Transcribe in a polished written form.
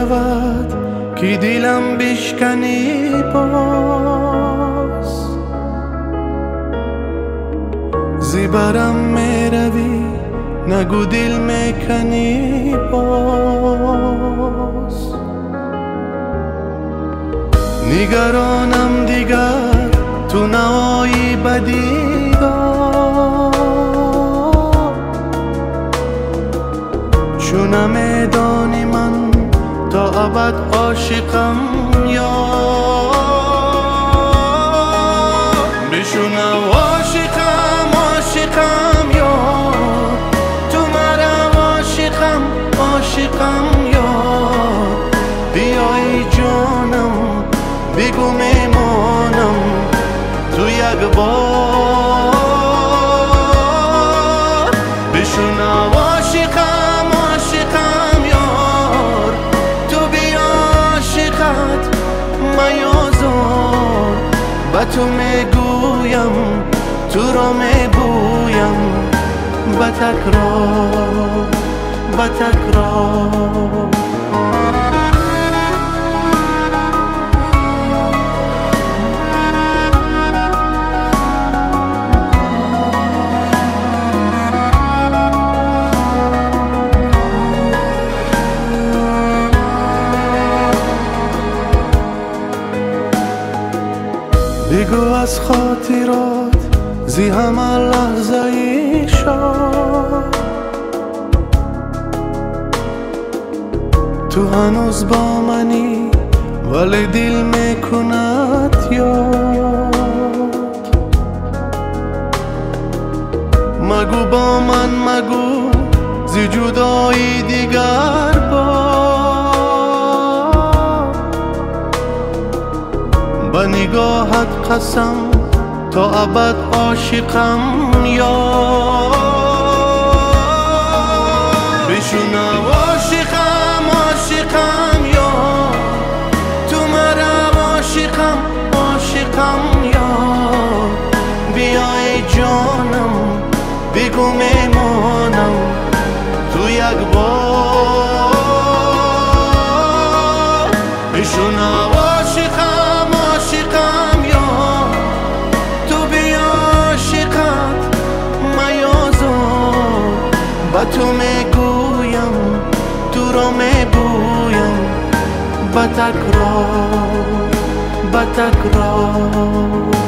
شود که دلم بشکنی باز؟ زیبرم میروی نگو دل میکنی باز. نگرانم دیگر تو نوایی بدیدار، چون نمیدانی من تا ابد عاشقم یا بشونم عاشقم عاشقم یا تو مرا عاشقم عاشقم یا بیای جانم بگو میمانم تو یک بار. بشونم عاشقم عاشقم یار تو بیا عاشقت میازار. با تو میگویم تو را میبویم با تکرار با تکرار. بگو از خاطرات زی همه لحظه ای شد تو هنوز با منی ولی دل میکند یاد. مگو با من مگو زی جدایی دیگر با نگاهت قسم تا ابد عاشقم یا بشونم عاشقم عاشقم یا تو مرا عاشقم عاشقم یا بیای جانم بگو میمانم تو یک بار. بشونم با تو میگویم تو را میبویم با تکرار با تکرار.